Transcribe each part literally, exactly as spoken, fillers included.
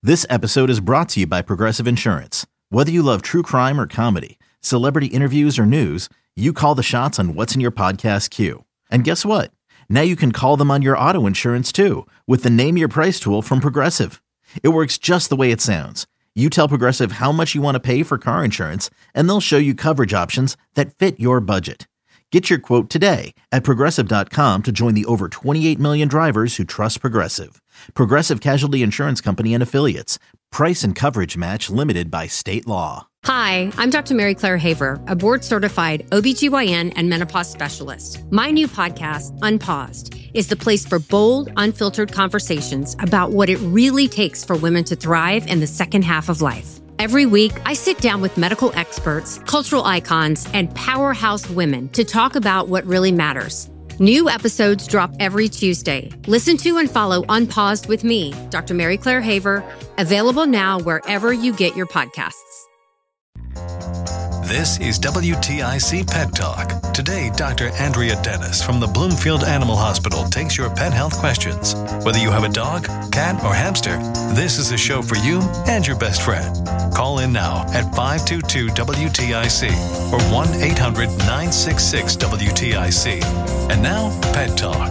This episode is brought to you by Progressive Insurance. Whether you love true crime or comedy, celebrity interviews or news, you call the shots on what's in your podcast queue. And guess what? Now you can call them on your auto insurance too with the Name Your Price tool from Progressive. It works just the way it sounds. You tell Progressive how much you want to pay for car insurance, and they'll show you coverage options that fit your budget. Get your quote today at Progressive dot com to join the over twenty-eight million drivers who trust Progressive. Progressive Casualty Insurance Company and Affiliates. Price and coverage match limited by state law. Hi, I'm Doctor Mary Claire Haver, a board-certified O B G Y N and menopause specialist. My new podcast, Unpaused, is the place for bold, unfiltered conversations about what it really takes for women to thrive in the second half of life. Every week, I sit down with medical experts, cultural icons, and powerhouse women to talk about what really matters. New episodes drop every Tuesday. Listen to and follow Unpaused with me, Doctor Mary Claire Haver, available now wherever you get your podcasts. This is W T I C Pet Talk. Today, Doctor Andrea Dennis from the Bloomfield Animal Hospital takes your pet health questions. Whether you have a dog, cat, or hamster, this is a show for you and your best friend. Call in now at five two two W T I C or one eight hundred nine six six W T I C. And now, Pet Talk.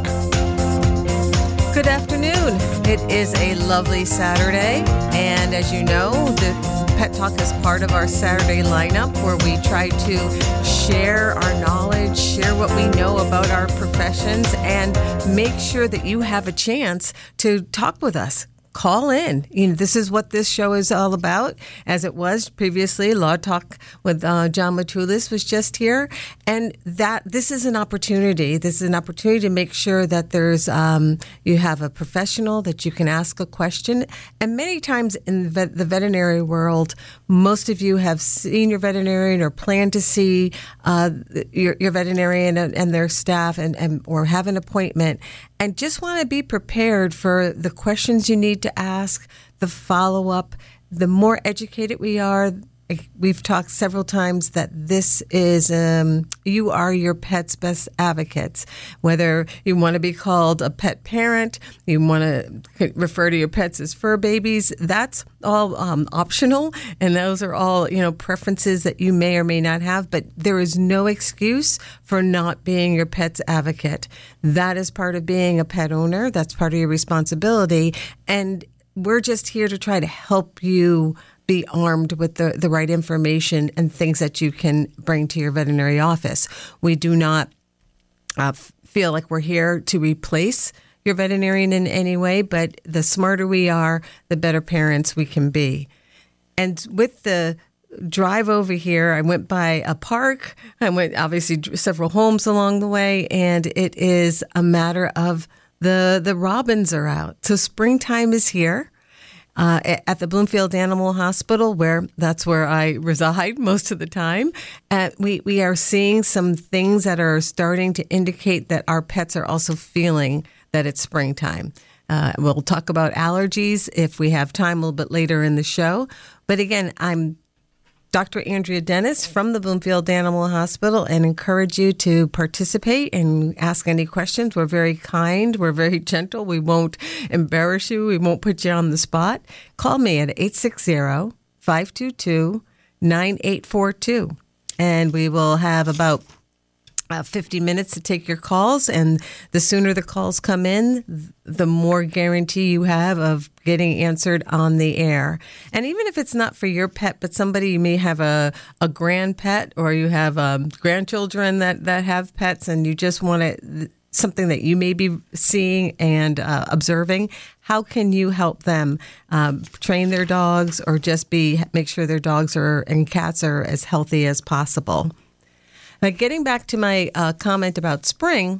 Good afternoon. It is a lovely Saturday, and as you know, the Pet Talk is part of our Saturday lineup where we try to share our knowledge, share what we know about our professions, and make sure that you have a chance to talk with us. Call in. You know, this is what this show is all about, as it was previously. Law Talk with uh, John Matulis was just here, and that this is an opportunity. This is an opportunity to make sure that there's um, you have a professional that you can ask a question. And many times in the, the veterinary world, most of you have seen your veterinarian or plan to see uh, your, your veterinarian and, and their staff, and, and or have an appointment, and just want to be prepared for the questions you need to ask, the follow-up. The more educated we are, we've talked several times that this is, um, you are your pet's best advocates. Whether you want to be called a pet parent, you want to refer to your pets as fur babies, that's all um, optional, and those are all, you know, preferences that you may or may not have, but there is no excuse for not being your pet's advocate. That is part of being a pet owner. That's part of your responsibility, and we're just here to try to help you be armed with the, the right information and things that you can bring to your veterinary office. We do not uh, feel like we're here to replace your veterinarian in any way, but the smarter we are, the better parents we can be. And with the drive over here, I went by a park. I went obviously several homes along the way, and it is a matter of the the robins are out. So springtime is here. Uh, at the Bloomfield Animal Hospital, where that's where I reside most of the time. Uh, we, we are seeing some things that are starting to indicate that our pets are also feeling that it's springtime. Uh, we'll talk about allergies if we have time a little bit later in the show. But again, I'm Doctor Andrea Dennis from the Bloomfield Animal Hospital, and encourage you to participate and ask any questions. We're very kind. We're very gentle. We won't embarrass you. We won't put you on the spot. Call me at eight six zero, five two two, nine eight four two, and we will have about Uh, fifty minutes to take your calls, and the sooner the calls come in, the more guarantee you have of getting answered on the air. And even if it's not for your pet, but somebody, you may have a, a grand pet, or you have um, grandchildren that, that have pets, and you just want to, something that you may be seeing and uh, observing, how can you help them um, train their dogs, or just be make sure their dogs are and cats are as healthy as possible? Now, getting back to my uh, comment about spring,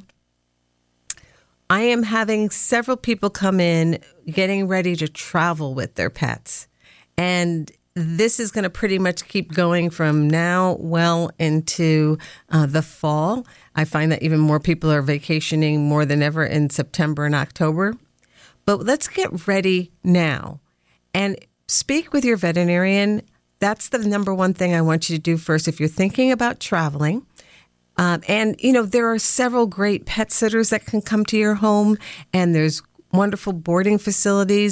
I am having several people come in getting ready to travel with their pets. And this is going to pretty much keep going from now well into uh, the fall. I find that even more people are vacationing more than ever in September and October. But let's get ready now and speak with your veterinarian. That's the number one thing I want you to do first. If you're thinking about traveling, um, and, you know, there are several great pet sitters that can come to your home, and there's wonderful boarding facilities.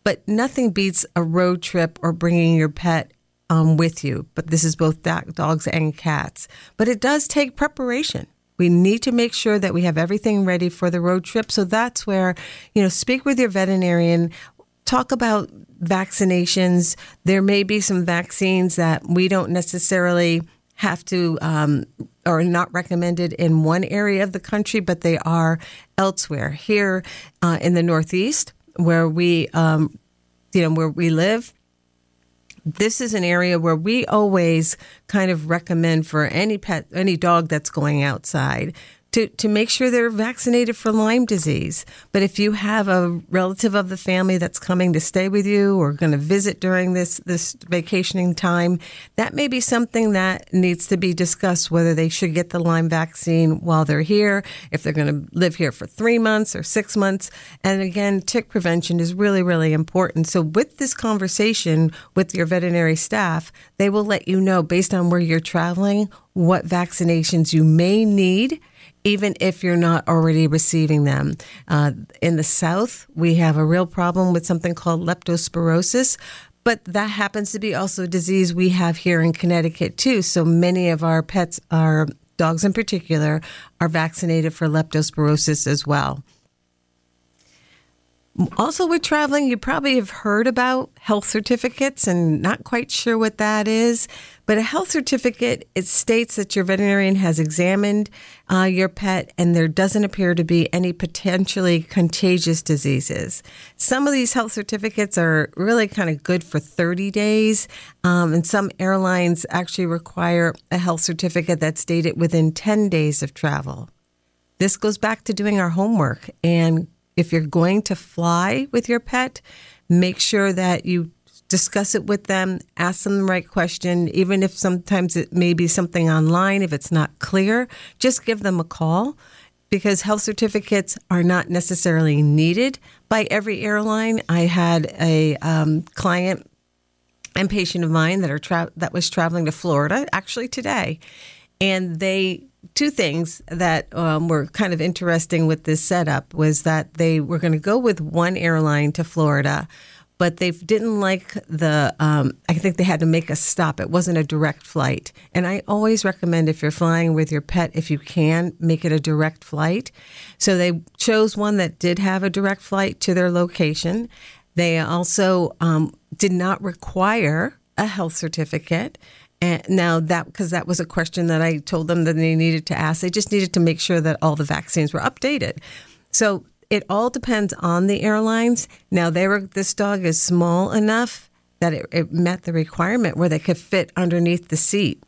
But nothing beats a road trip or bringing your pet um, with you. But this is both do- dogs and cats. But it does take preparation. We need to make sure that we have everything ready for the road trip. So that's where, you know, speak with your veterinarian. Talk about vaccinations. There may be some vaccines that we don't necessarily have to um, or not recommended in one area of the country, but they are elsewhere. Here uh, in the Northeast, where we, um, you know, where we live, this is an area where we always kind of recommend for any pet, any dog that's going outside to, to make sure they're vaccinated for Lyme disease. But if you have a relative of the family that's coming to stay with you or going to visit during this, this vacationing time, that may be something that needs to be discussed, whether they should get the Lyme vaccine while they're here, if they're going to live here for three months or six months. And again, tick prevention is really, really important. So with this conversation with your veterinary staff, they will let you know, based on where you're traveling, what vaccinations you may need, even if you're not already receiving them. Uh, in the South, we have a real problem with something called leptospirosis, but that happens to be also a disease we have here in Connecticut too. So many of our pets, our dogs in particular, are vaccinated for leptospirosis as well. Also, with traveling, you probably have heard about health certificates and not quite sure what that is. But a health certificate, it states that your veterinarian has examined uh, your pet and there doesn't appear to be any potentially contagious diseases. Some of these health certificates are really kind of good for thirty days. Um, and some airlines actually require a health certificate that's dated within ten days of travel. This goes back to doing our homework. And if you're going to fly with your pet, make sure that you discuss it with them, ask them the right question, even if sometimes it may be something online, if it's not clear, just give them a call, because health certificates are not necessarily needed by every airline. I had a um, client and patient of mine that are tra- that was traveling to Florida, actually today, and they two things that um, were kind of interesting with this setup was that they were going to go with one airline to Florida, but they didn't like the, um, I think they had to make a stop. It wasn't a direct flight. And I always recommend, if you're flying with your pet, if you can, make it a direct flight. So they chose one that did have a direct flight to their location. They also um, did not require a health certificate. And now that, because that was a question that I told them that they needed to ask, they just needed to make sure that all the vaccines were updated. So it all depends on the airlines. Now, they were, this dog is small enough that it, it met the requirement where they could fit underneath the seat.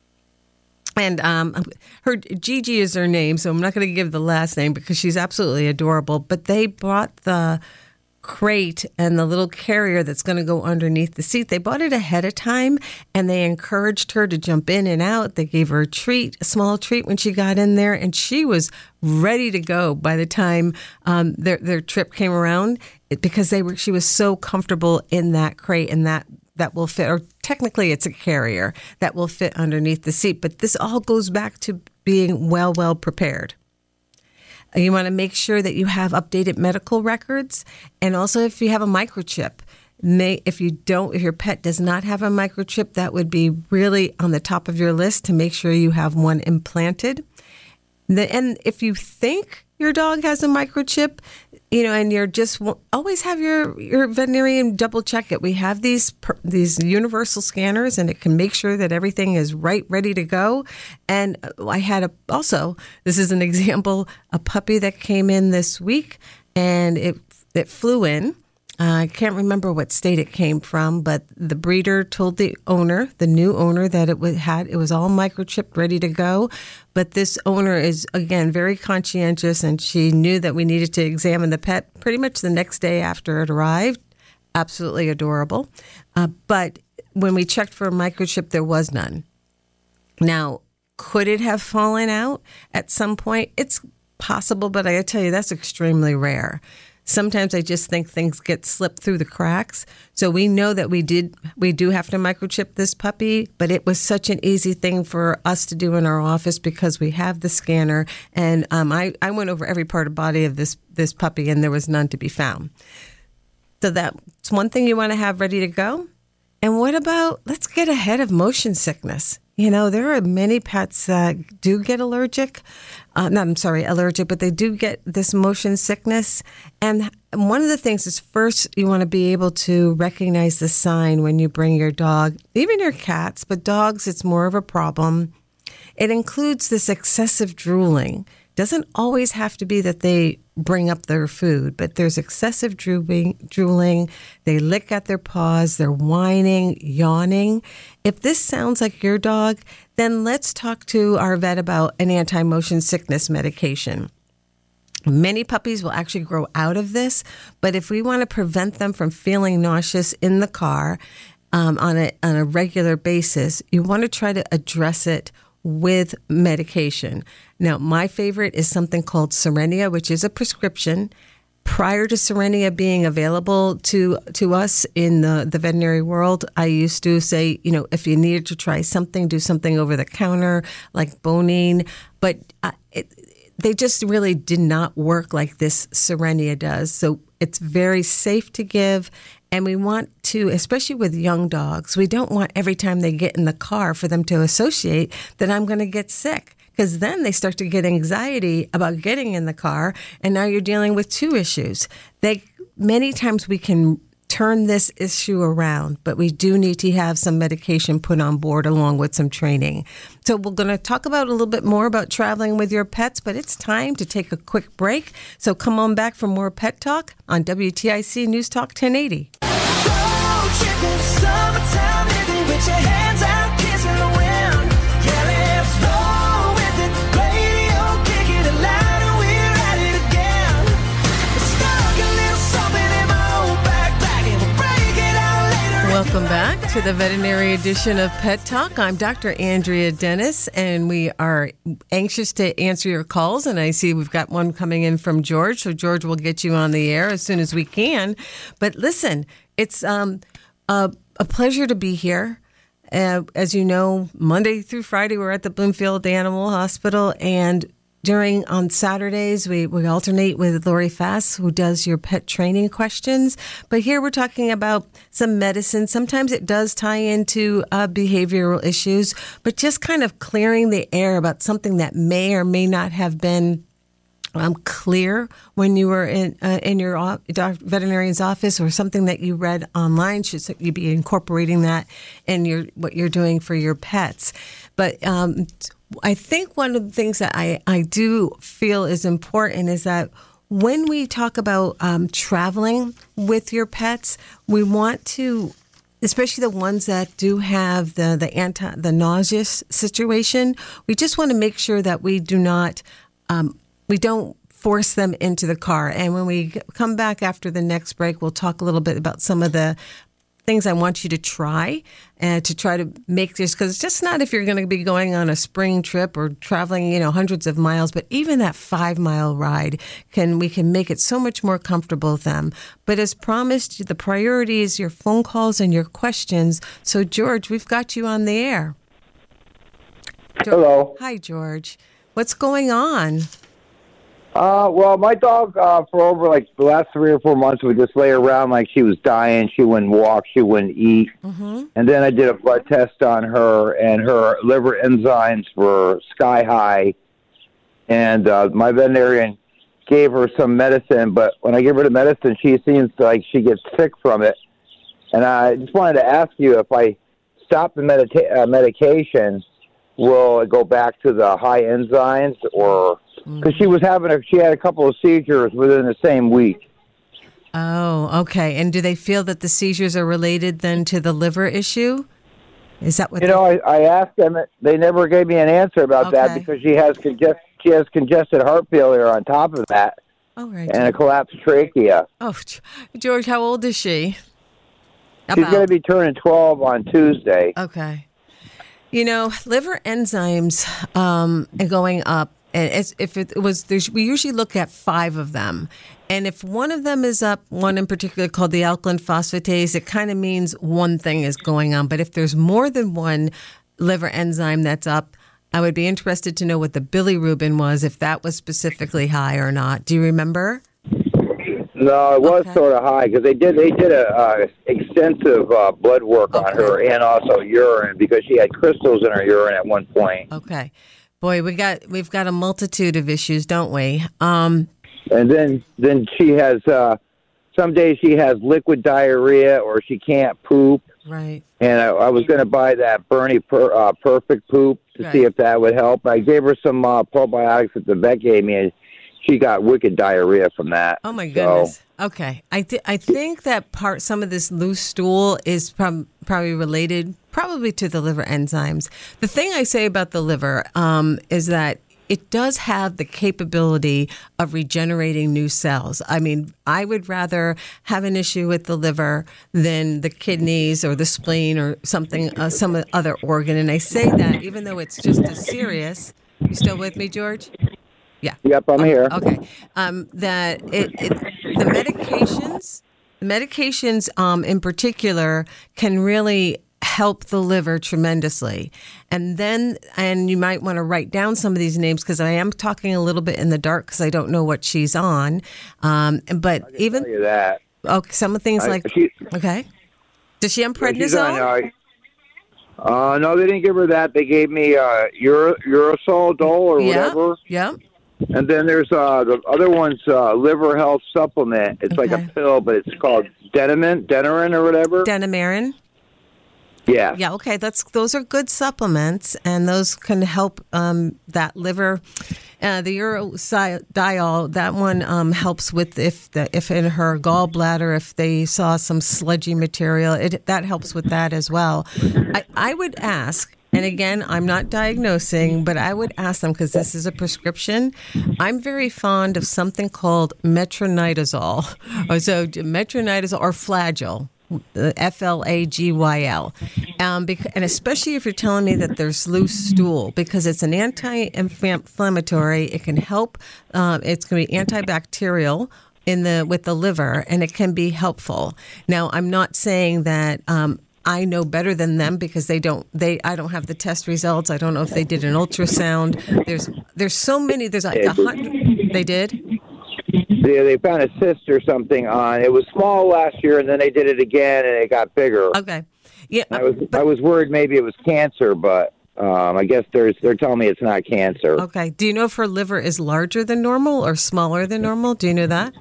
And um, her Gigi is her name, so I'm not going to give the last name because she's absolutely adorable. But they brought the crate and the little carrier that's going to go underneath the seat. They bought it ahead of time, and they encouraged her to jump in and out. They gave her a treat, a small treat when she got in there, and she was ready to go by the time um, their their trip came around, because they were she was so comfortable in that crate, and that that will fit, or technically it's a carrier that will fit underneath the seat. But this all goes back to being well, well prepared. You want to make sure that you have updated medical records. And also, if you have a microchip, may, if you don't, if your pet does not have a microchip, that would be really on the top of your list to make sure you have one implanted. And if you think your dog has a microchip, you know, and you're just always have your, your veterinarian double check it. We have these these universal scanners, and it can make sure that everything is right, ready to go. And I had a also, this is an example, a puppy that came in this week, and it it flew in. Uh, I can't remember what state it came from, but the breeder told the owner, the new owner, that it was, had it was all microchipped, ready to go. But this owner is, again, very conscientious, and she knew that we needed to examine the pet pretty much the next day after it arrived. Absolutely adorable. Uh, but when we checked for a microchip, there was none. Now, could it have fallen out at some point? It's possible, but I gotta tell you, that's extremely rare. Sometimes I just think things get slipped through the cracks. So we know that we did, we do have to microchip this puppy, but it was such an easy thing for us to do in our office because we have the scanner. And um, I, I went over every part of body of this, this puppy, and there was none to be found. So that's one thing you want to have ready to go. And what about, let's get ahead of motion sickness. You know, there are many pets that do get allergic. Uh, not, I'm sorry, allergic, but they do get this motion sickness. And one of the things is first, you want to be able to recognize the sign when you bring your dog, even your cats, but dogs, it's more of a problem. It includes this excessive drooling. Doesn't always have to be that they bring up their food, but there's excessive drooling, drooling. They lick at their paws. They're whining, yawning. If this sounds like your dog, then let's talk to our vet about an anti-motion sickness medication. Many puppies will actually grow out of this, but if we want to prevent them from feeling nauseous in the car um, on a on a regular basis, you want to try to address it with medication. Now, my favorite is something called Cerenia, which is a prescription. Prior to Cerenia being available to to us in the, the veterinary world, I used to say, you know, if you needed to try something, do something over the counter, like Bonine. But uh, it, they just really did not work like this Cerenia does. So it's very safe to give. And we want to, especially with young dogs, we don't want every time they get in the car for them to associate that I'm going to get sick. Because then they start to get anxiety about getting in the car. And now you're dealing with two issues. They many times we can turn this issue around, but we do need to have some medication put on board along with some training. So we're going to talk about a little bit more about traveling with your pets, but it's time to take a quick break. So come on back for more Pet Talk on W T I C News Talk ten eighty. Welcome back to the veterinary edition of Pet Talk. I'm Doctor Andrea Dennis, and we are anxious to answer your calls. And I see we've got one coming in from George, so George will get you on the air as soon as we can. But listen, it's um, a, a pleasure to be here. Uh, as you know, Monday through Friday, we're at the Bloomfield Animal Hospital, and during on Saturdays, we, we alternate with Lori Fass, who does your pet training questions. But here we're talking about some medicine. Sometimes it does tie into uh, behavioral issues, but just kind of clearing the air about something that may or may not have been um, clear when you were in uh, in your op- veterinarian's office, or something that you read online. Should you be incorporating that in your what you're doing for your pets? But um, I think one of the things that I, I do feel is important is that when we talk about um, traveling with your pets, we want to, especially the ones that do have the the anti the nauseous situation, we just want to make sure that we do not um, we don't force them into the car. And when we come back after the next break, we'll talk a little bit about some of the things I want you to try and uh, to try to make this, because it's just not if you're going to be going on a spring trip or traveling, you know, hundreds of miles, but even that five mile ride can, we can make it so much more comfortable with them. But as promised, the priority is your phone calls and your questions. So George, we've got you on the air. George, hello. Hi, George. What's going on? Uh, well, my dog, uh, for over like the last three or four months, would just lay around like she was dying. She wouldn't walk. She wouldn't eat. Mm-hmm. And then I did a blood test on her, and her liver enzymes were sky high. And uh, my veterinarian gave her some medicine, but when I give her the medicine, she seems like she gets sick from it. And I just wanted to ask you, if I stop the medita- uh, medication, will it go back to the high enzymes, or... Because she was having a, she had a couple of seizures within the same week. Oh, okay. And do they feel that the seizures are related then to the liver issue? Is that what? You know, I, I asked them. They never gave me an answer about okay. that, because she has congest, she has congested heart failure on top of that, oh, right, and a collapsed trachea. Oh, George, how old is she? About. She's going to be turning twelve on Tuesday. Okay. You know, liver enzymes um, are going up. And as if it was, we usually look at five of them. And if one of them is up, one in particular called the alkaline phosphatase, it kind of means one thing is going on. But if there's more than one liver enzyme that's up, I would be interested to know what the bilirubin was, if that was specifically high or not. Do you remember? No, it was Okay. sort of high because they did they did a uh, extensive uh, blood work on Okay. her and also urine because she had crystals in her urine at one point. Okay. Boy, we got we've got a multitude of issues, don't we? Um, And then then she has uh, some days she has liquid diarrhea or she can't poop. right. And I, I was going to buy that Bernie per, uh, Perfect Poop to Right. see if that would help. I gave her some uh, probiotics that the vet gave me, and she got wicked diarrhea from that. Oh my So- goodness. Okay, I th- I think that part some of this loose stool is prob- probably related, probably to the liver enzymes. The thing I say about the liver um, is that it does have the capability of regenerating new cells. I mean, I would rather have an issue with the liver than the kidneys or the spleen or something, uh, some other organ. And I say that even though it's just as serious. You still with me, George? Yeah. Yep, I'm here. Okay. Um, that it, it the medications, the medications um, in particular can really help the liver tremendously. And then, and you might want to write down some of these names because I am talking a little bit in the dark because I don't know what she's on. Um, but even Tell you that. okay, some of the things I- like she- okay, does she have She's on, prednisone? uh, uh, no, they didn't give her that. They gave me uh, Ur- Urosol Dole or Yeah, whatever. yeah. And then there's uh, the other one's uh, liver health supplement. It's like Okay. a pill, but it's called Denamin, Denarin or whatever. Denamarin. yeah. Yeah, okay. That's those are good supplements, and those can help um, that liver. Uh, the urodiol, that one um, helps with if the if in her gallbladder, if they saw some sludgy material, it that helps with that as well. I, I would ask. And again, I'm not diagnosing, but I would ask them because this is a prescription. I'm very fond of something called metronidazole. Or so metronidazole or Flagyl. F L A G Y L. Um, bec- and especially if you're telling me that there's loose stool, because it's an anti-inflammatory. It can help. Um, it's going to be antibacterial in the with the liver, and it can be helpful. Now, I'm not saying that. Um, I know better than them because they don't. They I don't have the test results. I don't know if they did an ultrasound. There's there's so many. There's like a hundred. They did. They, they found a cyst or something on. It was small last year, and then they did it again, and it got bigger. Okay. Yeah. I was I was worried maybe it was cancer, but um, I guess there's they're telling me it's not cancer. Okay. Do you know if her liver is larger than normal or smaller than normal? Do you know that?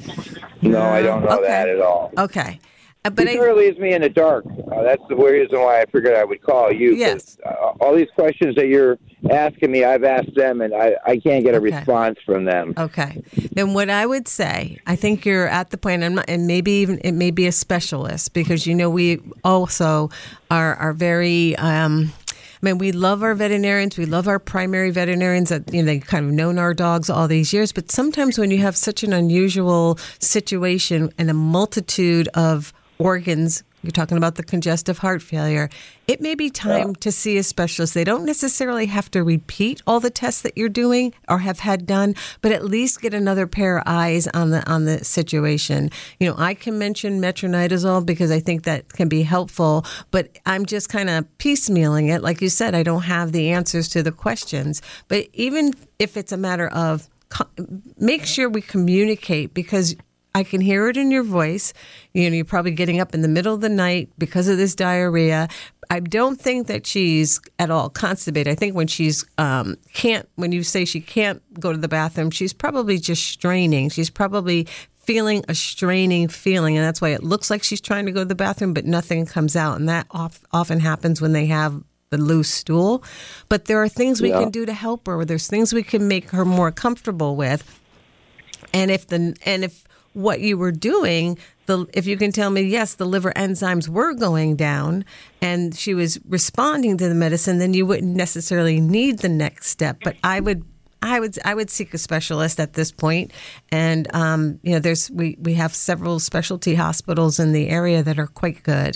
No, I don't know Okay. that at all. Okay. Uh, but It I, sort of leaves me in the dark. Uh, that's the reason why I figured I would call you. 'cause, Yes. Uh, all these questions that you're asking me, I've asked them, and I, I can't get a Okay. response from them. okay. Then what I would say, I think you're at the point, I'm not, and maybe even it may be a specialist because you know we also are are very. Um, I mean, we love our veterinarians. We love our primary veterinarians that, you know, they kind of known our dogs all these years. But sometimes when you have such an unusual situation and a multitude of organs, you're talking about the congestive heart failure, it may be time to see a specialist. They don't necessarily have to repeat all the tests that you're doing or have had done, but at least get another pair of eyes on the on the situation. You know, I can mention metronidazole because I think that can be helpful, but I'm just kind of piecemealing it. Like you said, I don't have the answers to the questions. But even if it's a matter of co- make sure we communicate because I can hear it in your voice. You know, you're probably getting up in the middle of the night because of this diarrhea. I don't think that she's at all constipated. I think when she's um, can't, when you say she can't go to the bathroom, she's probably just straining. She's probably feeling a straining feeling, and that's why it looks like she's trying to go to the bathroom, but nothing comes out. And that off, often happens when they have the loose stool. But there are things we Yeah. can do to help her. There's things we can make her more comfortable with. And if the and if what you were doing, the if you can tell me, yes, the liver enzymes were going down and she was responding to the medicine, then you wouldn't necessarily need the next step. But I would I would I would seek a specialist at this point. And um, you know, there's we, we have several specialty hospitals in the area that are quite good.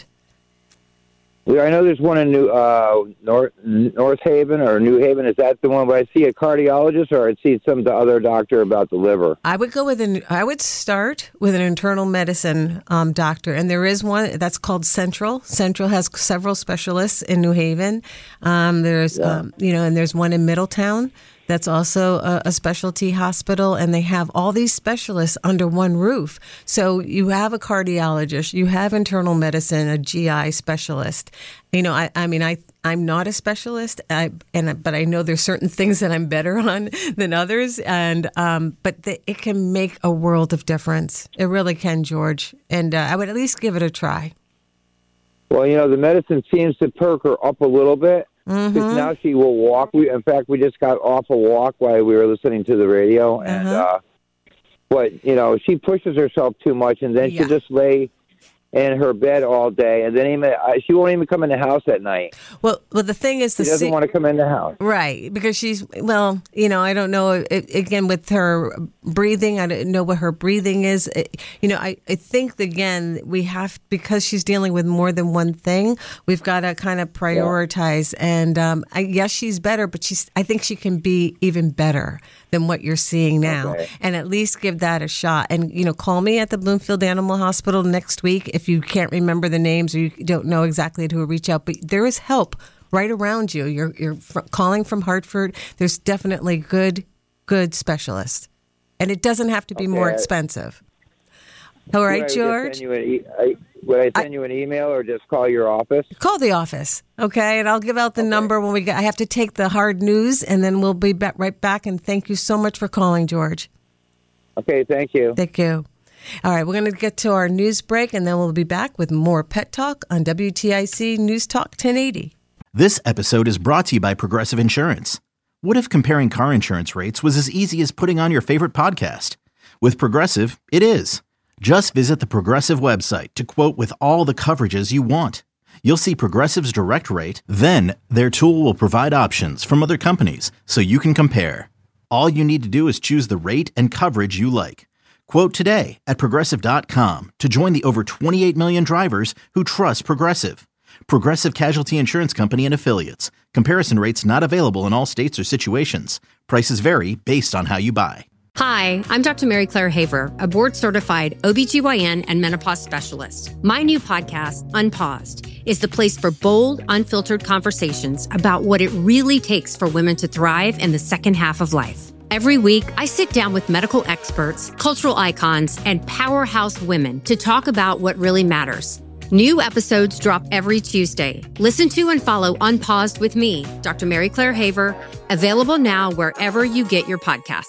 Well, I know there's one in New uh, North North Haven or New Haven. Is that the one where I see a cardiologist, or I'd see some other doctor about the liver? I would go with an. I would start with an internal medicine um, doctor, and there is one that's called Central. Central has several specialists in New Haven. Um, there's, Yeah. um, you know, and there's one in Middletown. That's also a, a specialty hospital, and they have all these specialists under one roof. So you have a cardiologist, you have internal medicine, a G I specialist. You know, I, I mean, I, I'm not a specialist, I, and but I know there's certain things that I'm better on than others, and um, but the, it can make a world of difference. It really can, George, and uh, I would at least give it a try. Well, you know, the medicine seems to perk her up a little bit. Because mm-hmm. now she will walk. We, in fact, we just got off a walk while we were listening to the radio. Uh-huh. And, uh, but, you know, she pushes herself too much, and then yeah. she'll just lay in her bed all day, and then even uh, she won't even come in the house at night. Well, well, the thing is, the she doesn't se- want to come in the house, right? Because she's well, you know, I don't know. It, again, with her breathing, I don't know what her breathing is. It, you know, I, I think again we have, because she's dealing with more than one thing. We've got to kind of prioritize. Yeah. And um, I, yes, she's better, but she's. I think she can be even better than what you're seeing now, okay. and at least give that a shot. And you know, call me at the Bloomfield Animal Hospital next week if you can't remember the names or you don't know exactly who to reach out. But there is help right around you. You're you're fr- calling from Hartford. There's definitely good good specialists, and it doesn't have to be okay. more expensive. All right, George. Would I, e- I, would I send I, you an email or just call your office? Call the office, okay? And I'll give out the okay. number when we get. I have to take the hard news, and then we'll be back, right back. And thank you so much for calling, George. Okay, thank you. Thank you. All right, we're going to get to our news break, and then we'll be back with more Pet Talk on W T I C News Talk ten eighty. This episode is brought to you by Progressive Insurance. What if comparing car insurance rates was as easy as putting on your favorite podcast? With Progressive, it is. Just visit the Progressive website to quote with all the coverages you want. You'll see Progressive's direct rate, then their tool will provide options from other companies so you can compare. All you need to do is choose the rate and coverage you like. Quote today at Progressive dot com to join the over twenty-eight million drivers who trust Progressive. Progressive Casualty Insurance Company and Affiliates. Comparison rates not available in all states or situations. Prices vary based on how you buy. Hi, I'm Doctor Mary Claire Haver, a board-certified O B G Y N and menopause specialist. My new podcast, Unpaused, is the place for bold, unfiltered conversations about what it really takes for women to thrive in the second half of life. Every week, I sit down with medical experts, cultural icons, and powerhouse women to talk about what really matters. New episodes drop every Tuesday. Listen to and follow Unpaused with me, Doctor Mary Claire Haver, available now wherever you get your podcasts.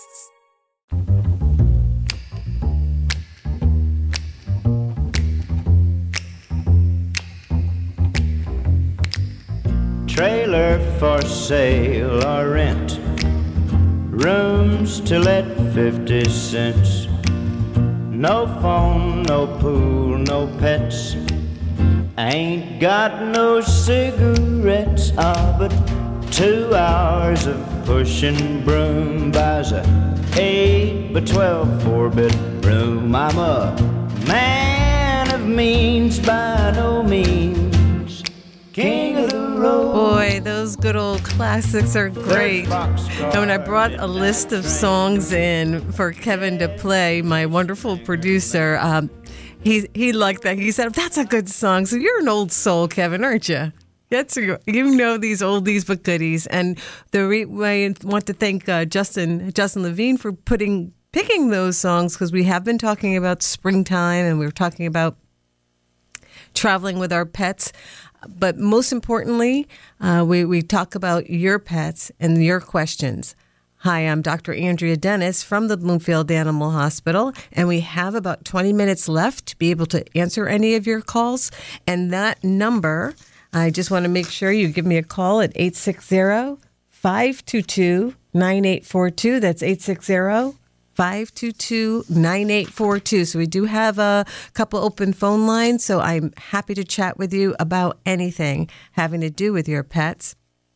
Trailer for sale or rent, rooms to let fifty cents. No phone, no pool, no pets. Ain't got no cigarettes. Ah, but two hours of pushing broom buys a eight by twelve four-bedroom. I'm a man of means by no means. King of the road. Boy, those good old classics are great. And when I brought a list of songs in for Kevin to play, my wonderful producer, um, he he liked that. He said, "That's a good song." So you're an old soul, Kevin, aren't you? That's you know these oldies but goodies. And the re- I want to thank uh, Justin Justin Levine for putting picking those songs, because we have been talking about springtime and we were talking about traveling with our pets. But most importantly, uh, we, we talk about your pets and your questions. Hi, I'm Doctor Andrea Dennis from the Bloomfield Animal Hospital, and we have about twenty minutes left to be able to answer any of your calls. And that number, I just want to make sure you give me a call at eight six zero, five two two, nine eight four two. That's eight six zero, five two two, nine eight four two. So we do have a couple open phone lines, so I'm happy to chat with you about anything having to do with your pets.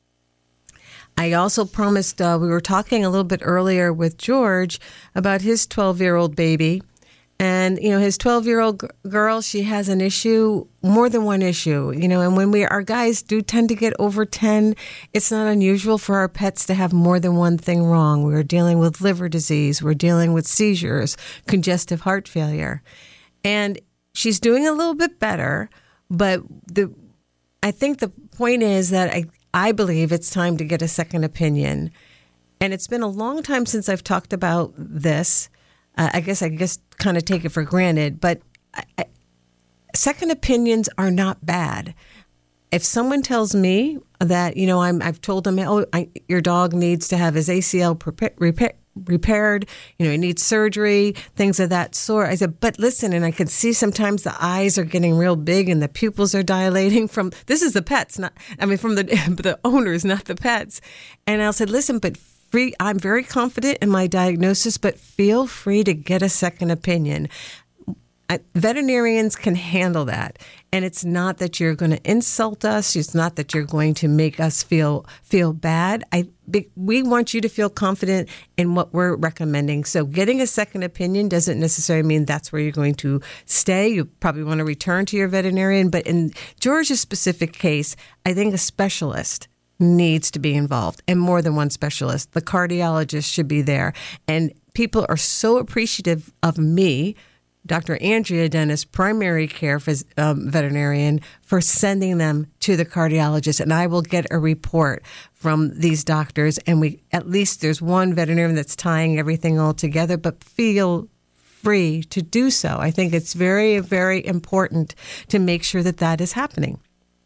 I also promised, uh, we were talking a little bit earlier with George about his twelve-year-old baby. And, you know, his twelve-year-old g- girl, she has an issue, more than one issue, you know, and when we, our guys do tend to get over ten, it's not unusual for our pets to have more than one thing wrong. We're dealing with liver disease. We're dealing with seizures, congestive heart failure. And she's doing a little bit better, but the, I think the point is that I, I believe it's time to get a second opinion. And it's been a long time since I've talked about this. Uh, I guess I guess kind of take it for granted, but I, I, second opinions are not bad. If someone tells me that, you know, I'm, I've told them, oh, I, your dog needs to have his A C L prepa- repair, repaired, you know, he needs surgery, things of that sort. I said, but listen, and I can see sometimes the eyes are getting real big and the pupils are dilating from, this is the pets, not, I mean, from the, the owners, not the pets. And I said, listen, but free, I'm very confident in my diagnosis, but feel free to get a second opinion. I, veterinarians can handle that. And it's not that you're going to insult us. It's not that you're going to make us feel feel bad. I we want you to feel confident in what we're recommending. So getting a second opinion doesn't necessarily mean that's where you're going to stay. You probably want to return to your veterinarian. But in George's specific case, I think a specialist needs to be involved, and more than one specialist. The cardiologist should be there. And people are so appreciative of me, Doctor Andrea Dennis, primary care phys- um, veterinarian, for sending them to the cardiologist. And I will get a report from these doctors. And we at least there's one veterinarian that's tying everything all together, but feel free to do so. I think it's very, very important to make sure that that is happening.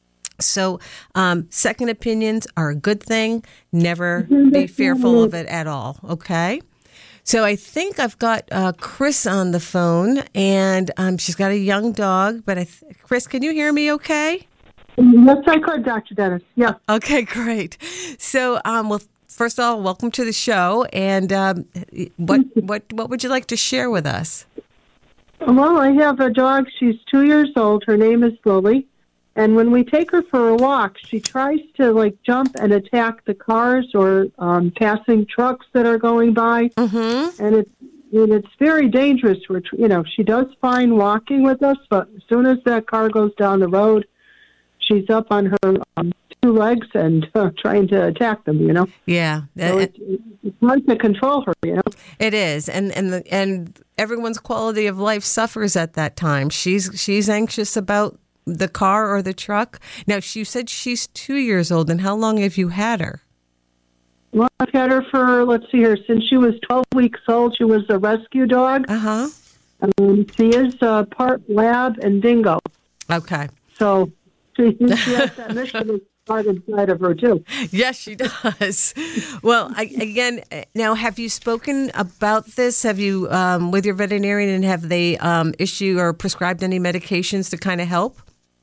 So um, second opinions are a good thing. Never be fearful of it at all. Okay? So I think I've got uh, Chris on the phone, and um, she's got a young dog. But I th- Chris, can you hear me okay? Yes, I could, Doctor Dennis. Yeah. Okay, great. So, um, well, first of all, welcome to the show. And um, what what what would you like to share with us? Well, I have a dog. She's two years old. Her name is Lily. And when we take her for a walk, she tries to, like, jump and attack the cars or um, passing trucks that are going by. Mm-hmm. And it's and it's very dangerous. We're, you know, she does fine walking with us, but as soon as that car goes down the road, she's up on her um, two legs and uh, trying to attack them, you know? Yeah. So it's, it's hard to control her, you know? It is. And and the, and everyone's quality of life suffers at that time. She's She's anxious about the car or the truck. Now, you said she's two years old, and how long have you had her? Well, I've had her for, let's see here, since she was twelve weeks old. She was a rescue dog. Uh-huh. Um, she is uh, part lab and dingo. Okay. So she, she has that mission part inside of her, too. Yes, she does. Well, I, again, now, have you spoken about this? Have you, um, with your veterinarian, and have they um, issued or prescribed any medications to kind of help?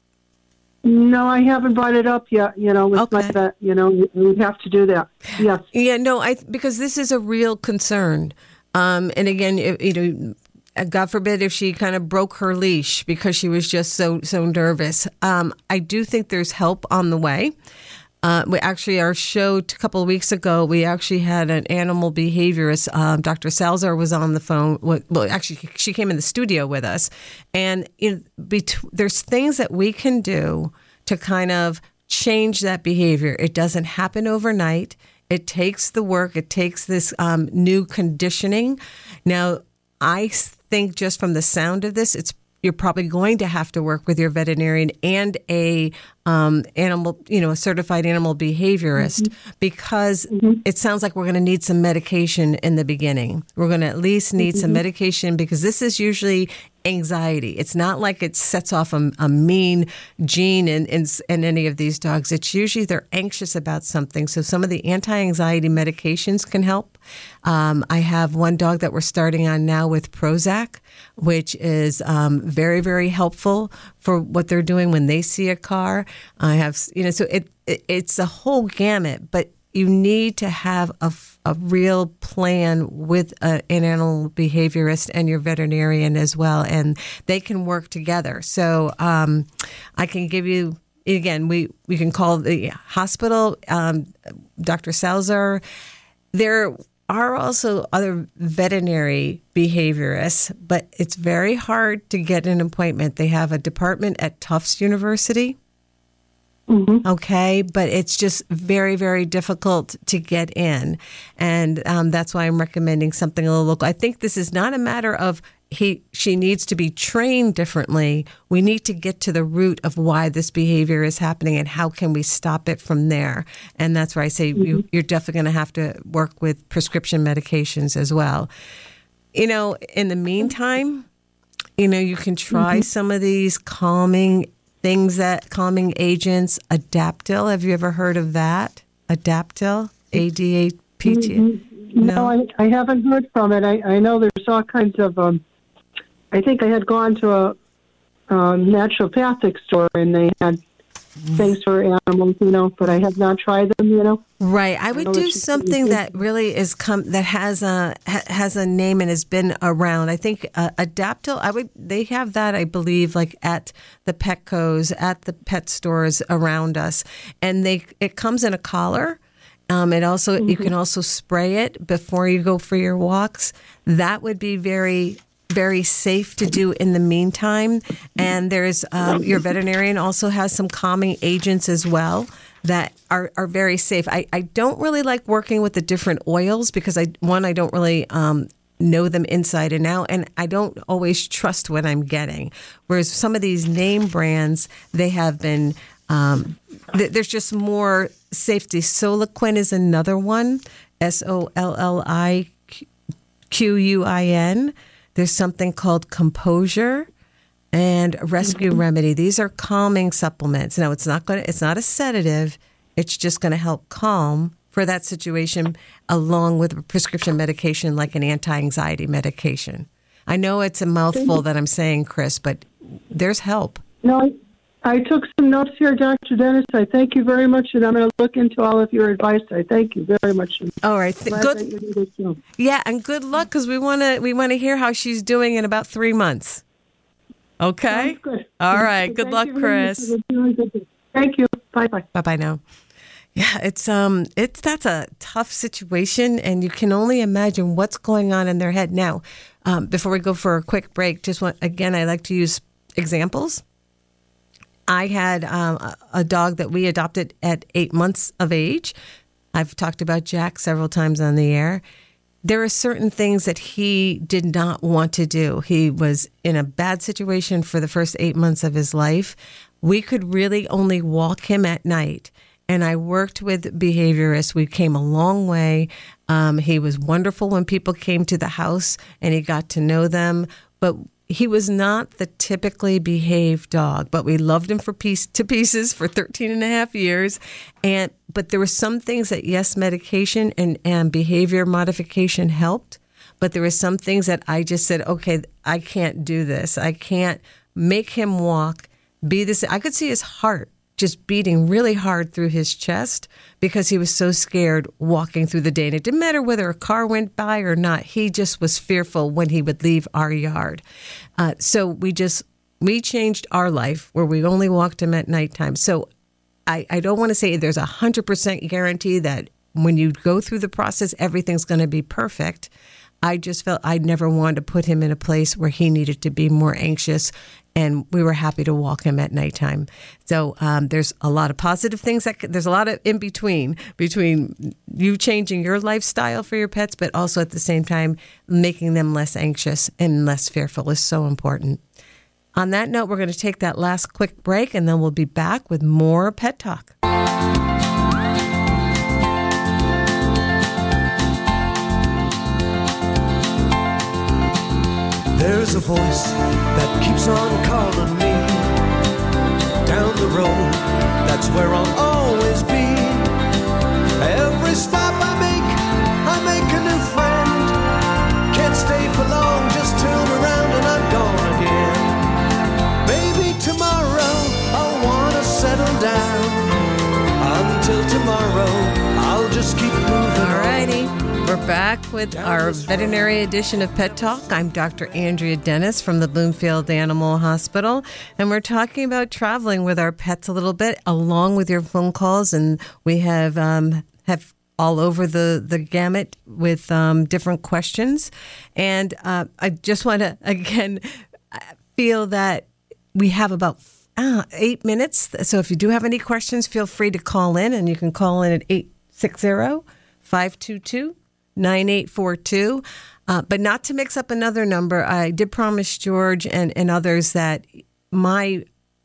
No, I haven't brought it up yet, you know, with Okay. my vet. You know, we have to do that. Yes. Yeah, no, I because this is a real concern. Um, and again, you, you know, God forbid if she kind of broke her leash because she was just so so nervous. Um, I do think there's help on the way. Uh, we actually, our show a couple of weeks ago, we actually had an animal behaviorist. Um, Doctor Salzar was on the phone. Well, actually, she came in the studio with us. And you know, bet- there's things that we can do to kind of change that behavior. It doesn't happen overnight. It takes the work. It takes this um, new conditioning. Now, I think just from the sound of this, it's you're probably going to have to work with your veterinarian and a um, animal, you know, a certified animal behaviorist, mm-hmm. because mm-hmm. it sounds like we're going to need some medication in the beginning. We're going to at least need mm-hmm. some medication because this is usually anxiety. It's not like it sets off a, a mean gene in, in, in any of these dogs. It's usually they're anxious about something. So some of the anti-anxiety medications can help. Um, I have one dog that we're starting on now with Prozac, which is um, very, very helpful for what they're doing when they see a car. I have, you know, so it, it it's a whole gamut, but you need to have a, a real plan with a, an animal behaviorist and your veterinarian as well, and they can work together. So um, I can give you, again, we, we can call the hospital, um, Doctor Salzar. There are also other veterinary behaviorists, but it's very hard to get an appointment. They have a department at Tufts University. Mm-hmm. Okay, but it's just very, very difficult to get in. And um, that's why I'm recommending something a little local. I think this is not a matter of he she needs to be trained differently. We need to get to the root of why this behavior is happening and how can we stop it from there. And that's where I say mm-hmm. you, you're definitely going to have to work with prescription medications as well. You know, in the meantime, you know, you can try mm-hmm. some of these calming things, that calming agents. Adaptil, have you ever heard of that? Adaptil, A D A P T. Mm-hmm. No, no I, I haven't heard from it. I, I know there's all kinds of, um, I think I had gone to a um, naturopathic store and they had things for animals, you know, but I have not tried them, you know. Right. I would I do something that really is come that has a ha, has a name and has been around. I think uh, Adaptil. I would. They have that, I believe, like at the Petcos, at the pet stores around us, and they it comes in a collar. Um, it also mm-hmm. you can also spray it before you go for your walks. That would be very. very safe to do in the meantime. And there's um, your veterinarian also has some calming agents as well that are, are very safe. I, I don't really like working with the different oils because I one, I don't really um, know them inside and out, and I don't always trust what I'm getting. Whereas some of these name brands, they have been, um, th- there's just more safety. Soliquin is another one, S O L L I Q U I N. There's something called Composure and Rescue mm-hmm. Remedy. These are calming supplements. Now, it's not going to, it's not a sedative. It's just going to help calm for that situation along with a prescription medication like an anti-anxiety medication. I know it's a mouthful that I'm saying, Chris, but there's help. No, I, I took some notes here, Doctor Dennis. I thank you very much, and I'm going to look into all of your advice. I thank you very much. All right, Th- good. Yeah, and good luck because we want to we want to hear how she's doing in about three months. Okay. Sounds good. All right. Good thank luck, Chris. Thank you. Bye bye. Bye bye now. Yeah, it's um, it's that's a tough situation, and you can only imagine what's going on in their head now. Um, before we go for a quick break, just want again, I like to use examples. I had um, a, a dog that we adopted at eight months of age. I've talked about Jack several times on the air. There are certain things that he did not want to do. He was in a bad situation for the first eight months of his life. We could really only walk him at night. And I worked with behaviorists. We came a long way. Um, he was wonderful when people came to the house and he got to know them. But he was not the typically behaved dog, but we loved him for piece to pieces for thirteen and a half years. And, but there were some things that, yes, medication and, and behavior modification helped, but there were some things that I just said, okay, I can't do this. I can't make him walk, be this. I could see his heart just beating really hard through his chest because he was so scared walking through the day. And it didn't matter whether a car went by or not. He just was fearful when he would leave our yard. Uh, so we just, we changed our life where we only walked him at nighttime. So I, I don't want to say there's a hundred percent guarantee that when you go through the process, everything's going to be perfect. I just felt I never wanted to put him in a place where he needed to be more anxious, and we were happy to walk him at nighttime. So um, there's a lot of positive things. That there's a lot of in between, between you changing your lifestyle for your pets, but also at the same time making them less anxious and less fearful is so important. On that note, we're going to take that last quick break, and then we'll be back with more Pet Talk. There's a voice that keeps on calling me down the road, that's where I'll always be. Every stop I make, I make a new friend. Can't stay for long, just turn around and I'm gone again. Maybe tomorrow I'll wanna settle down. Until tomorrow, I'll just keep moving. Alrighty. We're back with our veterinary edition of Pet Talk. I'm Doctor Andrea Dennis from the Bloomfield Animal Hospital, and we're talking about traveling with our pets a little bit, along with your phone calls. And we have um, have all over the, the gamut with um, different questions. And uh, I just want to, again, feel that we have about uh, eight minutes. So if you do have any questions, feel free to call in, and you can call in at eight six zero, five two two, nine eight four two. Uh, but not to mix up another number, I did promise George and, and others that my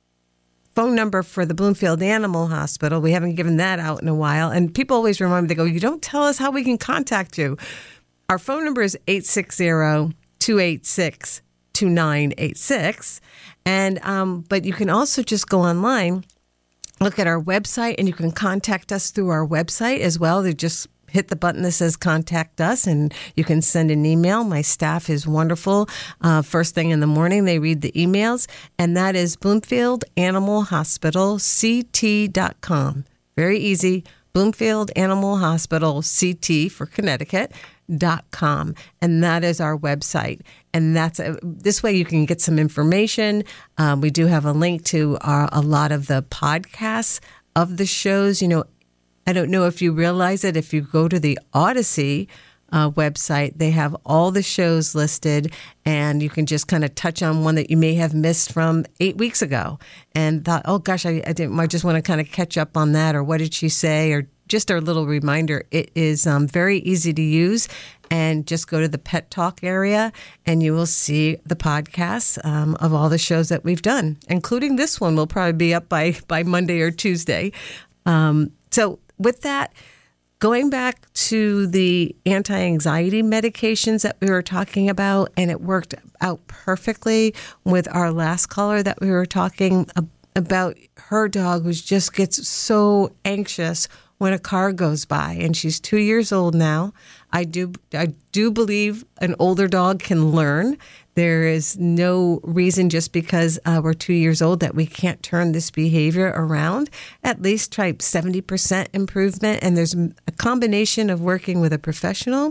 phone number for the Bloomfield Animal Hospital, we haven't given that out in a while. And people always remind me, they go, you don't tell us how we can contact you. Our phone number is eight six zero, two eight six, two nine eight six. And, um, but you can also just go online, look at our website, and you can contact us through our website as well. They just hit the button that says contact us, and you can send an email. My staff is wonderful. Uh, first thing in the morning, they read the emails, and that is Bloomfield Animal Hospital C T dot com. Very easy. Bloomfield Animal Hospital C T for Connecticut. Dot com, and that is our website. And that's a, this way you can get some information. Um, we do have a link to our, a lot of the podcasts of the shows. You know, I don't know if you realize it. If you go to the Odyssey uh, website, they have all the shows listed, and you can just kind of touch on one that you may have missed from eight weeks ago, and thought, oh gosh, I, I didn't. I just want to kind of catch up on that, or what did she say, or just a little reminder. It is um, very easy to use, and just go to the Pet Talk area and you will see the podcasts um, of all the shows that we've done, including this one will probably be up by, by Monday or Tuesday. Um, so with that, going back to the anti-anxiety medications that we were talking about, and it worked out perfectly with our last caller that we were talking about, her dog who just gets so anxious when a car goes by, and she's two years old now. I do I do believe an older dog can learn. There is no reason just because uh, we're two years old that we can't turn this behavior around. At least try seventy percent improvement, and there's a combination of working with a professional,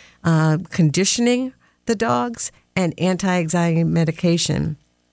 uh, conditioning the dogs, and anti-anxiety medication.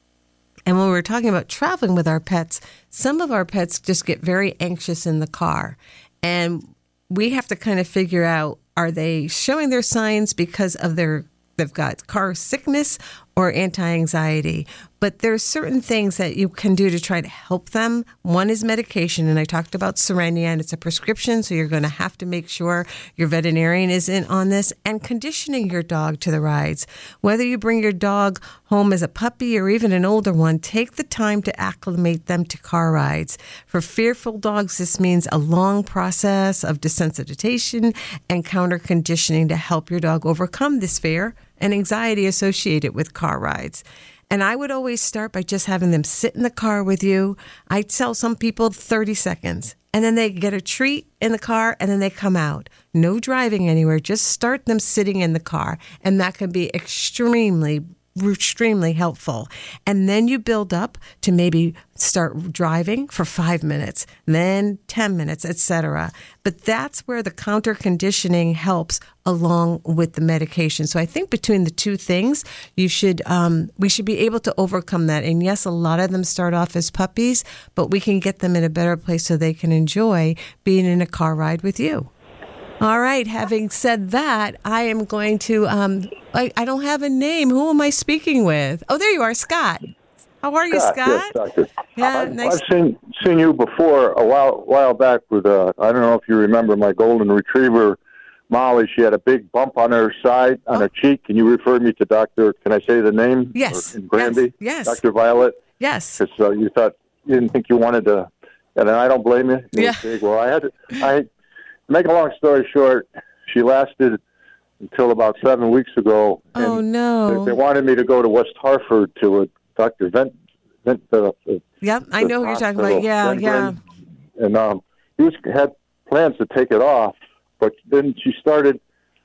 And when we're talking about traveling with our pets, some of our pets just get very anxious in the car. And we have to kind of figure out, are they showing their signs because of their, they've got car sickness or anti-anxiety? But there's certain things that you can do to try to help them. One is medication, and I talked about Cerenia, and it's a prescription, so you're going to have to make sure your veterinarian is in on this, and conditioning your dog to the rides. Whether you bring your dog home as a puppy or even an older one, take the time to acclimate them to car rides. For fearful dogs, this means a long process of desensitization and counter conditioning to help your dog overcome this fear and anxiety associated with car rides. And I would always start by just having them sit in the car with you. I tell some people thirty seconds, and then they get a treat in the car, and then they come out. No driving anywhere. Just start them sitting in the car, and that can be extremely extremely helpful. And then you build up to maybe start driving for five minutes, then ten minutes, et cetera. But that's where the counter conditioning helps along with the medication. So I think between the two things, you should um, we should be able to overcome that. And yes, a lot of them start off as puppies, but we can get them in a better place so they can enjoy being in a car ride with you. All right. Having said that, I am going to, um, I, I don't have a name. Who am I speaking with? Oh, there you are, Scott. How are you, Scott? Yes, doctor. Yeah, I've, nice. I've seen seen you before a while while back with, uh, I don't know if you remember my golden retriever, Molly. She had a big bump on her side, on oh. her cheek. Can you refer me to Doctor, can I say the name? Yes. Or, in Granby? Yes. yes. Doctor Violet? Yes. Because uh, you thought, you didn't think you wanted to, and I don't blame you. It yeah. was big. Well, I had to, I, make a long story short, she lasted until about seven weeks ago. Oh, and no. They, they wanted me to go to West Hartford to a Doctor Vent. Vent uh, yep, I know who you're talking about. Yeah, yeah. And um, he was, had plans to take it off, but then she started,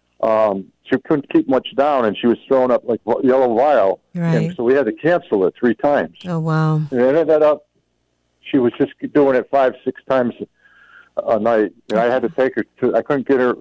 um, she couldn't keep much down, and she was throwing up like yellow vial. Right. And so we had to cancel it three times. Oh, wow. And it ended up, she was just doing it five, six times a night. And I had to take her to, I couldn't get her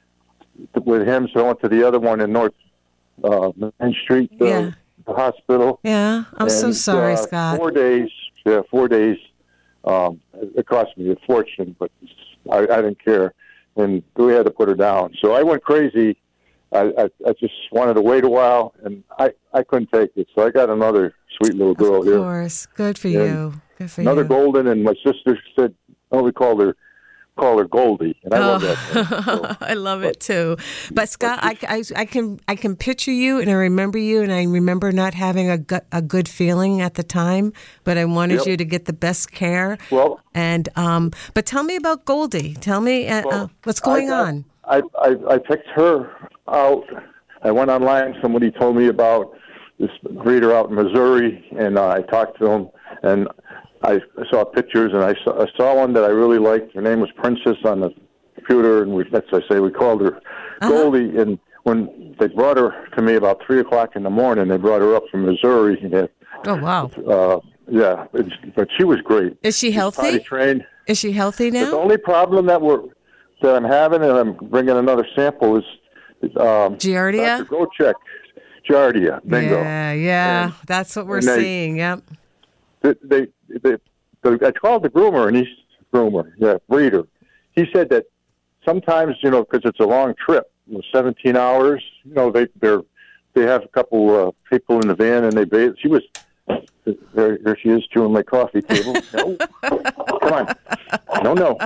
with him, so I went to the other one in North uh, Main Street, uh, yeah. the hospital. Yeah, I'm and, so sorry, uh, Scott. Four days, yeah, four days. Um, it cost me a fortune, but I, I didn't care. And we had to put her down. So I went crazy. I, I, I just wanted to wait a while, and I, I couldn't take it. So I got another sweet little girl here. Of course. Good for and you. Good for another you. golden, and my sister said, oh, we called her call her Goldie, and I oh, love that name, so. I love but, it too. But Scott, I, I, I can I can picture you, and I remember you, and I remember not having a gut, a good feeling at the time, but I wanted yep. you to get the best care. Well, and um, but tell me about Goldie. Tell me uh, well, uh, what's going I, on. I, I I picked her out. I went online. Somebody told me about this breeder out in Missouri, and uh, I talked to him, and I saw pictures, and I saw, I saw one that I really liked. Her name was Princess on the computer, and we, that's what I say we called her uh-huh. Goldie. And when they brought her to me about three o'clock in the morning, they brought her up from Missouri. And, oh wow! Uh, yeah, but she was great. Is she healthy? She's potty trained. Is she healthy now? The only problem that we're that I'm having, and I'm bringing another sample, is um, Giardia. Doctor Gochek, Giardia. Bingo. Yeah, yeah, and, that's what we're they, seeing. Yep. They, they, they, they, I called the groomer, and he's groomer, yeah, breeder. He said that sometimes, you know, because it's a long trip, you know, seventeen hours. You know, they they're they have a couple uh, people in the van, and they bathe. She was there. There she is chewing my coffee table. No, come on, no, no.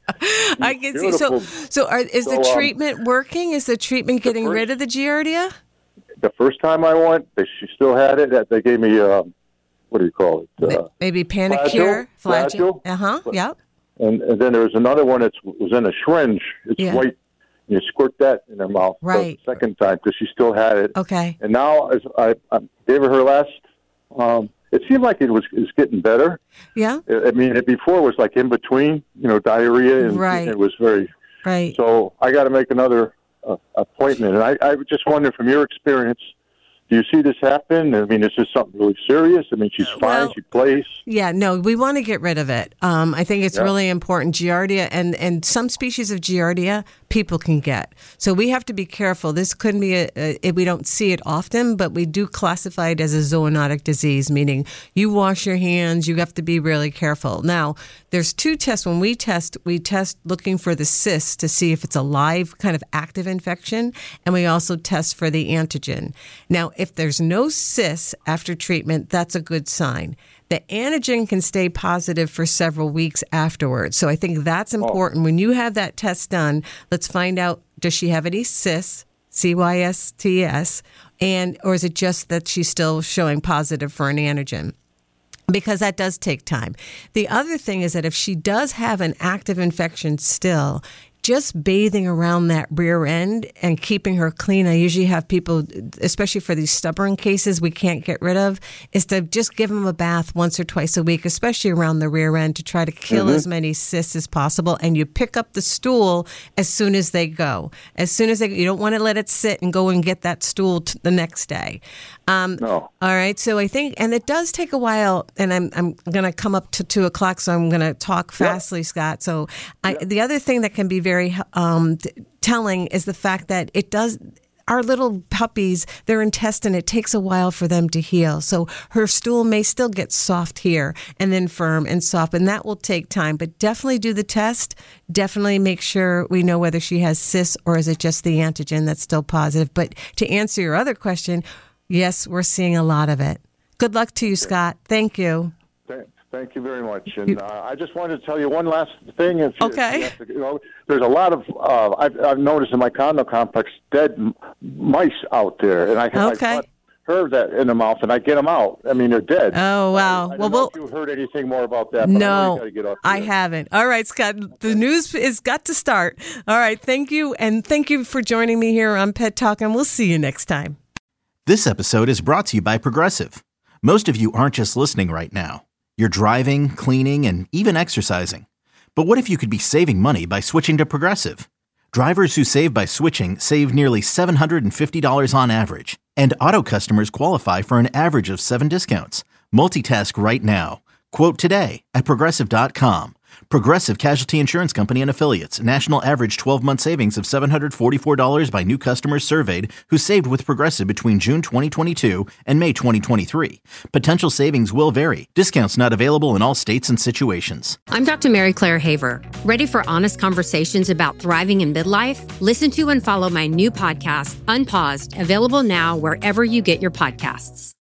I can see. So, so are, is so, the um, treatment working? Is the treatment getting first, rid of the Giardia? The first time I went, they, she still had it. They gave me. Uh, What do you call it? Uh, Maybe Panicure, Flagyl. Uh huh. Yep. And, and then there was another one that was in a syringe. It's yeah. white. You squirt that in her mouth. Right. The second time because she still had it. Okay. And now as I, I gave her her last. Um, it seemed like it was is getting better. Yeah. I mean, it before was like in between. You know, diarrhea, and right. it was very. Right. So I got to make another uh, appointment, and I, I just wonder from your experience. Do you see this happen? I mean, is this something really serious? I mean, she's fine. Well, she plays. Yeah, no, we want to get rid of it. Um, I think it's yeah. really important. Giardia and, and some species of Giardia people can get. So we have to be careful. This couldn't be, a, a, we don't see it often, but we do classify it as a zoonotic disease, meaning you wash your hands, you have to be really careful. Now, there's two tests. When we test, we test looking for the cyst to see if it's a live kind of active infection, and we also test for the antigen. Now, if there's no cyst after treatment, that's a good sign. The antigen can stay positive for several weeks afterwards. So I think that's important. Oh. When you have that test done, let's find out, does she have any cysts, C Y S T S, and or is it just that she's still showing positive for an antigen? Because that does take time. The other thing is that if she does have an active infection still, just bathing around that rear end and keeping her clean. I usually have people, especially for these stubborn cases we can't get rid of, is to just give them a bath once or twice a week, especially around the rear end, to try to kill mm-hmm. as many cysts as possible. And you pick up the stool as soon as they go. As soon as they, you don't want to let it sit and go and get that stool t- the next day. Um, no. All right. So I think, and it does take a while, and I'm I'm going to come up to two o'clock, so I'm going to talk fastly, yep. Scott. So I, yep. the other thing that can be very um, telling is the fact that it does, our little puppies, their intestine, it takes a while for them to heal. So her stool may still get soft here and then firm and soft, and that will take time. But definitely do the test. Definitely make sure we know whether she has cysts or is it just the antigen that's still positive. But to answer your other question, yes, we're seeing a lot of it. Good luck to you, Scott. Thank you. Thank you very much. And uh, I just wanted to tell you one last thing. If you, okay. You have to, you know, there's a lot of, uh, I've, I've noticed in my condo complex, dead m- mice out there. And I, okay. I heard that in the mouth, and I get them out. I mean, they're dead. Oh, wow. I, I well, don't know well, if you heard anything more about that. But no, I, get off I haven't. All right, Scott, the news has got to start. All right, thank you. And thank you for joining me here on Pet Talk, and we'll see you next time. This episode is brought to you by Progressive. Most of you aren't just listening right now. You're driving, cleaning, and even exercising. But what if you could be saving money by switching to Progressive? Drivers who save by switching save nearly seven hundred fifty dollars on average. And auto customers qualify for an average of seven discounts. Multitask right now. Quote today at Progressive dot com. Progressive Casualty Insurance Company and Affiliates. National average twelve-month savings of seven hundred forty-four dollars by new customers surveyed who saved with Progressive between June twenty twenty-two and May twenty twenty-three. Potential savings will vary. Discounts not available in all states and situations. I'm Doctor Mary Claire Haver. Ready for honest conversations about thriving in midlife? Listen to and follow my new podcast, Unpaused, available now wherever you get your podcasts.